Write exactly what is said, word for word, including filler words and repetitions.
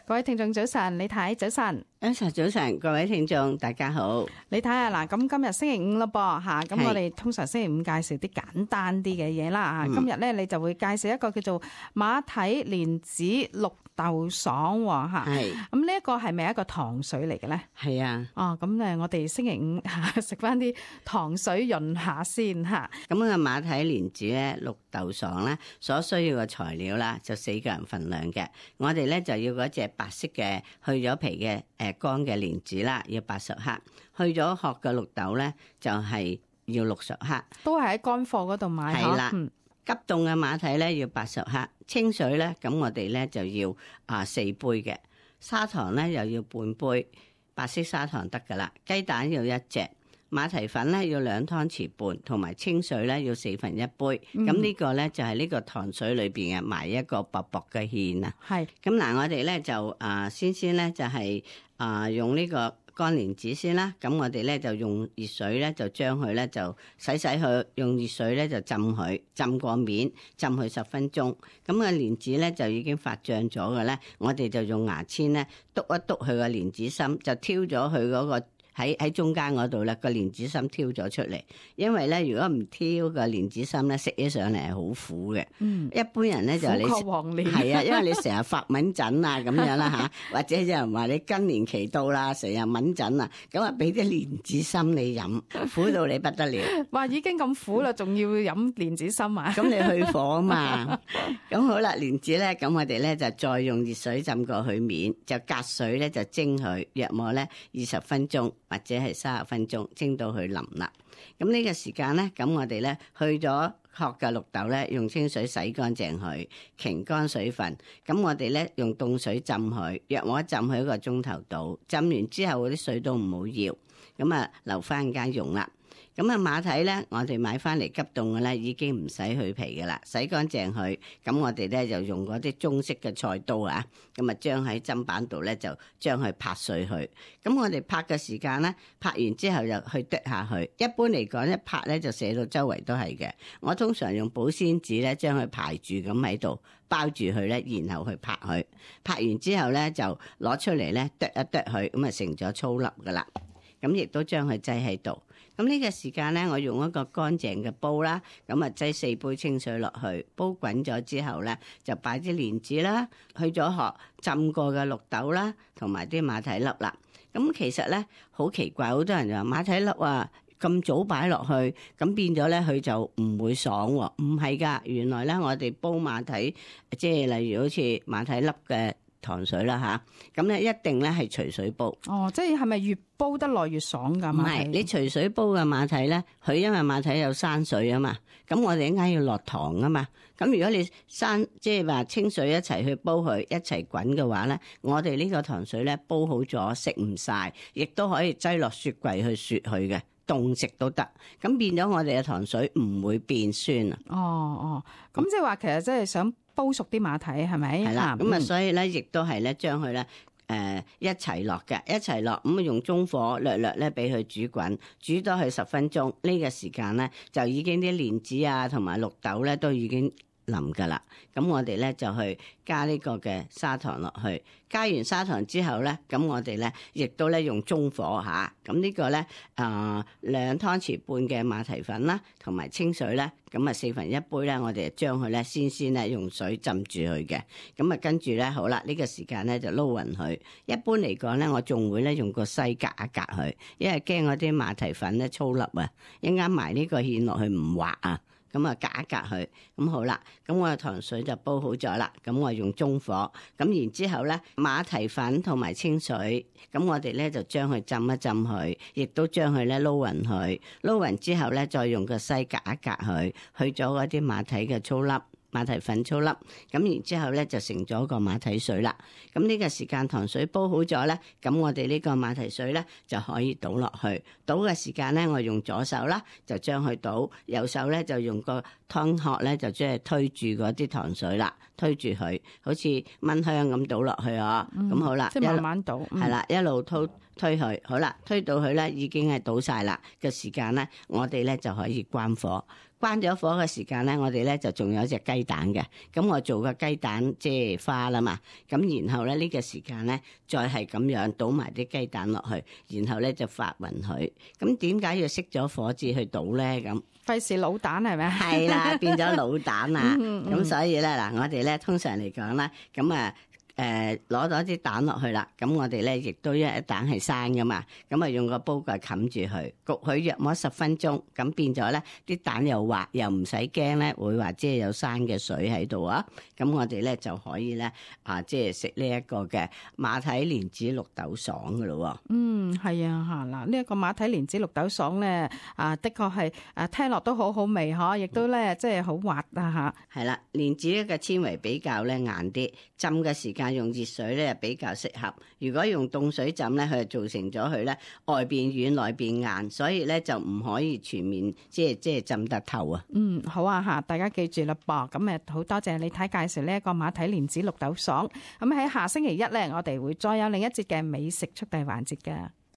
各位聽眾早晨，李太早晨。 早晨，早晨，各位聽眾大家好。 你睇下嗱，咁今日星期五咯噃吓，咁我哋通常星期五介紹啲簡單啲嘅嘢啦。今日咧你就會介紹一個叫做馬蹄蓮子綠豆爽吓。係咁呢一個係咪一個糖水嚟嘅咧？係啊。哦，咁誒，我哋星期五食翻啲糖水潤下先吓。 咁啊，馬蹄蓮子咧綠豆爽咧所需要嘅材料啦，就四個人份量嘅。我哋咧就要嗰隻白色嘅去咗皮嘅誒乾嘅蓮子啦，要八十克；去咗殼嘅綠豆咧就係要六十克。都係喺乾貨嗰度買。係啦，嗯、急凍嘅馬蹄咧要八十克，清水咧咁我哋咧就要啊四杯嘅，砂糖咧又要半杯，白色砂糖得噶啦，雞蛋要一隻。馬蹄粉咧要兩湯匙半，同埋清水咧要四分一杯。咁、嗯、呢個咧就係呢個糖水裏邊嘅埋一個薄薄嘅芡啊。係。咁嗱，我哋咧就啊先先咧就係啊用呢個乾蓮子先啦。咁我哋咧就用熱水咧就將佢咧就洗洗佢，用熱水咧就浸佢，浸過面，浸佢十分鐘。咁個蓮子咧就已經發脹咗嘅咧，我哋就用牙籤咧篤一篤佢個蓮子心，就挑咗佢嗰個。喺喺中間嗰度咧，個蓮子心挑咗出嚟。因為咧，如果唔挑個蓮子心咧，食起上嚟係好苦嘅。嗯，一般人咧就你係啊，因為你成日發敏疹啊咁樣啦吓，或者有人話你更年期到啦，成日敏疹啊，咁啊俾啲蓮子心你飲，苦到你不得了。哇，已經咁苦啦，仲要飲蓮子心啊？咁你去火啊嘛。咁好啦，蓮子咧，咁我哋咧就再用熱水浸過佢面，就隔水咧就蒸佢，約莫咧二十分鐘。或者係三十分鐘蒸到佢腍啦。咁呢個時間咧，咁我哋咧去咗殼嘅綠豆咧，用清水洗乾淨佢，擎乾水分。咁我哋咧用凍水浸佢，約我浸佢一個鐘頭度。浸完之後嗰啲水都唔好要，咁啊留翻間用啦。咁啊馬蹄咧，我哋買翻嚟急凍嘅咧，已經唔使去皮嘅啦，洗乾淨佢。咁我哋咧就用嗰啲中式嘅菜刀啊，咁啊將喺砧板度咧就將佢拍碎佢。咁我哋拍嘅時間咧，拍完之後就去剁下去。一般嚟講，一拍咧就射到周圍都係嘅。我通常用保鮮紙咧將佢排住咁喺度包住佢咧，然後去拍佢。拍完之後咧就攞出嚟咧剁一剁佢，咁啊成咗粗粒噶啦。咁亦都將佢擠喺度。咁呢個時間咧，我用一個乾淨嘅煲啦，咁啊擠四杯清水落去，煲滾咗之後咧，就擺啲蓮子啦，去咗殼浸過嘅綠豆啦，同埋啲馬蹄粒啦。咁其實咧好奇怪，好多人就話馬蹄粒啊咁早擺落去，咁變咗咧佢就唔會爽喎。唔係噶，原來咧我哋煲馬蹄，即係例如好似馬蹄粒嘅糖水啦吓，咁咧一定咧係隨水煲。哦，即係係咪越煲得耐越爽噶？唔係，你隨水煲嘅馬蹄咧，佢因為馬蹄有山水啊嘛，咁我哋應該要落糖啊嘛。咁如果你山即係話清水一齊去煲佢，一齊滾嘅話咧，我哋呢個糖水咧煲好咗食唔晒，亦都可以擠落雪櫃去雪佢嘅，凍食都得。咁變咗我哋嘅糖水唔會變酸啊。哦哦，咁即係話其實即係想煲熟啲馬蹄係咪？係啦，咁啊，所以咧，亦都係咧，將佢咧，誒，一齊落嘅，一齊落，咁啊，用中火略略咧，俾佢煮滾，煮多佢十分鐘。呢個時間咧，就已經啲蓮子啊，同埋綠豆咧，都已經腍噶啦。咁我哋咧就去加呢個嘅砂糖落去。加完砂糖之後咧，咁我哋咧亦都咧用中火吓。咁呢個咧啊兩湯匙半嘅馬蹄粉啦，同埋清水咧，咁啊四分一杯咧，我哋就將佢咧先先咧用水浸住佢嘅。咁啊跟住咧好啦，呢個時間咧就撈勻佢。一般嚟講咧，我仲會咧用個篩隔一隔佢，因為驚嗰啲馬蹄粉咧粗粒啊，一啱埋呢個芡落去唔滑啊。咁啊，隔一隔佢，咁好啦。咁我嘅糖水就煲好咗啦。咁我用中火，咁然之後咧，馬蹄粉同埋清水，咁我哋咧就將佢浸一浸佢，亦都將佢咧撈勻佢。撈勻之後咧，再用個篩隔一隔佢，去咗嗰啲馬蹄嘅粗粒。馬蹄粉粗粒，咁然之後咧就成咗個馬蹄水啦。咁呢個時間糖水煲好咗咧，咁我哋呢個馬蹄水咧就可以倒落去。倒嘅時間咧，我用左手啦，就將佢倒；右手咧就用個湯殼咧，就即係推住嗰啲糖水啦，推住佢，好似蚊香咁倒落去啊。咁、嗯、好啦，即係慢慢倒，係、嗯、啦，一路推推佢，好啦，推到佢咧已經係倒晒啦嘅時間咧，我哋咧就可以關火。 關咗火嘅時間咧，我哋咧就仲有一隻雞蛋嘅。咁我做個雞蛋即係花啦嘛。咁然後咧呢個時間咧，再係咁樣倒埋啲雞蛋落去，然後咧就發勻佢。咁點解要熄咗火至去倒咧？咁費事滷蛋係咪？ 係啦，變咗滷蛋啦。咁、 嗯嗯、 所以咧嗱，我哋咧通常嚟講咧，咁啊。誒攞咗啲蛋落去啦，咁我哋咧亦都因為蛋係生噶嘛，咁啊用個煲蓋冚住佢，焗佢約莫十分鐘，咁變咗咧啲蛋又滑，又唔使驚咧會話即係有生嘅水喺度啊，咁我哋咧就可以咧啊即係食呢一個嘅馬蹄蓮子綠豆爽噶咯喎。 嗯，係啊嚇嗱，呢一個馬蹄蓮子綠豆爽咧啊，的確係啊聽落都好好味嗬，亦都咧即係好滑啊嚇。 係啦，蓮子咧嘅纖維比較咧硬啲，浸嘅時間用熱水咧比較適合。如果用凍水浸咧，佢就造成咗佢咧外邊軟內邊硬，所以咧就唔可以全面即係即係浸得透啊。 嗯，好啊嚇，大家記住啦噃。咁誒好多謝李太介紹呢一個馬蹄蓮子綠豆爽。咁喺下星期一咧，我哋會再有另一節嘅美食速遞環節嘅。